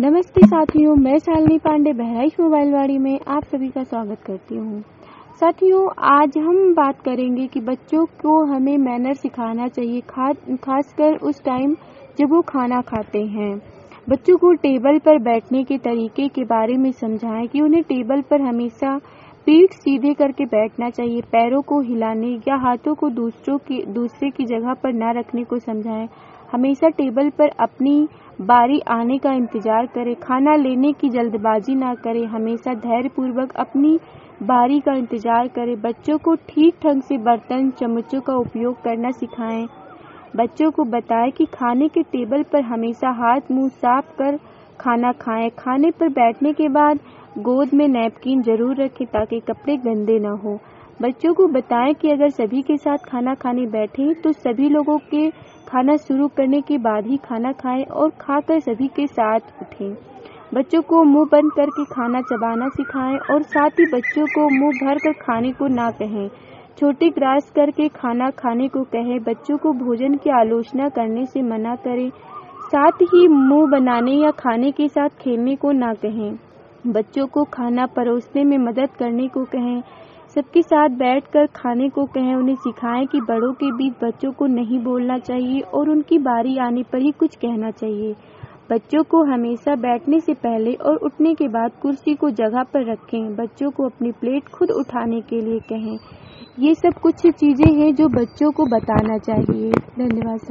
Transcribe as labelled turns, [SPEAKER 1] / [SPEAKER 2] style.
[SPEAKER 1] नमस्ते साथियों, मैं शालिनी पांडे बहराइच मोबाइलवाड़ी में आप सभी का स्वागत करती हूँ। साथियों, आज हम बात करेंगे कि बच्चों को हमें मैनर सिखाना चाहिए, खासकर उस टाइम जब वो खाना खाते हैं। बच्चों को टेबल पर बैठने के तरीके के बारे में समझाएं कि उन्हें टेबल पर हमेशा पीठ सीधे करके बैठना चाहिए, पैरों को हिलाने या हाथों को दूसरे की जगह पर न रखने को समझाएं। हमेशा टेबल पर अपनी बारी आने का इंतजार करें, खाना लेने की जल्दबाजी ना करें, हमेशा धैर्यपूर्वक अपनी बारी का इंतजार करें। बच्चों को ठीक ढंग से बर्तन चम्मचों का उपयोग करना सिखाएं। बच्चों को बताएं कि खाने के टेबल पर हमेशा हाथ मुंह साफ कर खाना खाएं। खाने पर बैठने के बाद गोद में नैपकिन जरूर रखें ताकि कपड़े गंदे न हो। बच्चों को बताएं कि अगर सभी के साथ खाना खाने बैठें तो सभी लोगों के खाना शुरू करने के बाद ही खाना खाएं और खाकर सभी के साथ उठें। बच्चों को मुंह बंद करके खाना चबाना सिखाएं और साथ ही बच्चों को मुंह भर कर खाने को ना कहें। छोटी ग्रास करके खाना खाने को कहें। बच्चों को भोजन की आलोचना करने से मना करें। साथ ही मुंह बनाने या खाने के साथ खेलने को ना कहें। बच्चों को खाना परोसने में मदद करने को कहें। सबके साथ बैठकर खाने को कहें। उन्हें सिखाएं कि बड़ों के बीच बच्चों को नहीं बोलना चाहिए और उनकी बारी आने पर ही कुछ कहना चाहिए। बच्चों को हमेशा बैठने से पहले और उठने के बाद कुर्सी को जगह पर रखें। बच्चों को अपनी प्लेट खुद उठाने के लिए कहें। ये सब कुछ चीज़ें हैं जो बच्चों को बताना चाहिए। धन्यवाद।